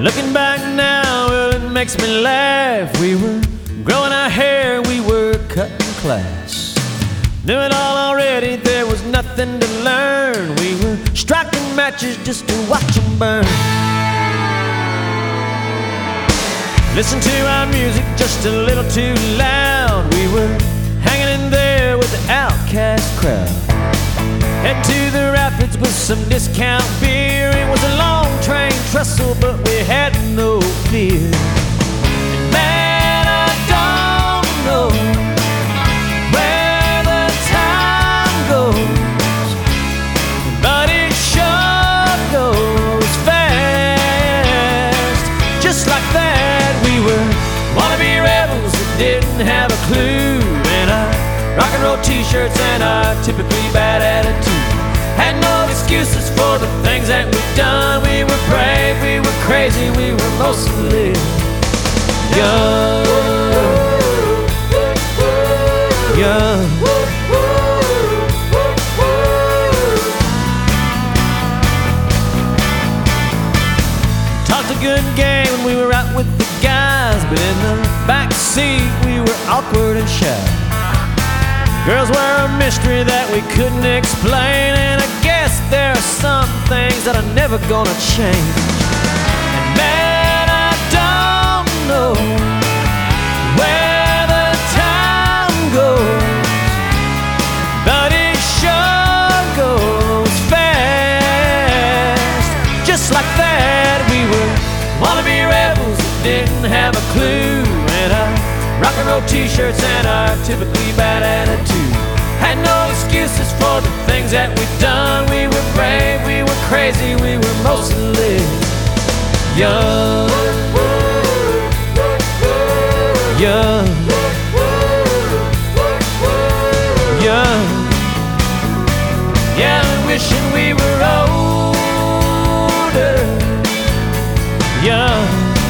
Looking back now, well, it makes me laugh. We were growing our hair, we were cutting class. Knew it all already, there was nothing to learn. We were striking matches just to watch them burn. Listen to our music just a little too loud. We were hanging in there with the outcast crowd. Head to the rapids with some discount beer. It was a long train trestle, but we had no fear. And man, I don't know where the time goes, but it sure goes fast. Just like that, we were wannabe rebels that didn't have a clue. And our rock and roll t-shirts and our typically bad attitude had no excuses for the things that we've done. We were brave, we were crazy, we were mostly young. Young. Talked a good game when we were out with the guys, but in the back seat we were awkward and shy. Girls were a mystery that we couldn't explain, and I guess there are some things that are never gonna change. And man, I don't know where the time goes, but it sure goes fast. Just like that, we were wannabe rebels that didn't have a clue. And our rock and roll t-shirts and our typically bad attitude had no excuses for the things that we've done. We were brave, we were crazy, we were mostly young. Young. Young. Yeah, wishing we were older. Young.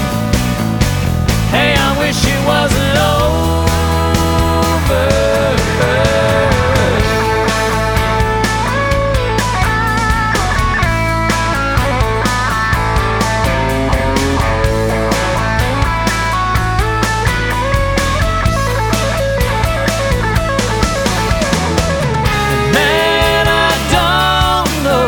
Hey, I wish it wasn't over. Man, I don't know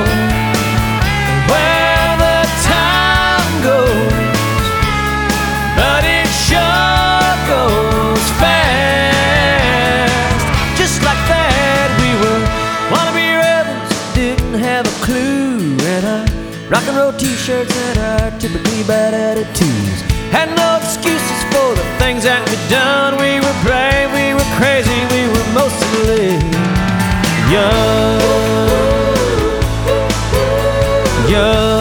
where the time goes, but it sure goes fast. Just like that, we were wannabe rebels, didn't have a clue. And our rock and roll t-shirts and our typically bad attitudes had no excuses for the things that we'd done. We were brave, we were crazy, we were mostly young. Young.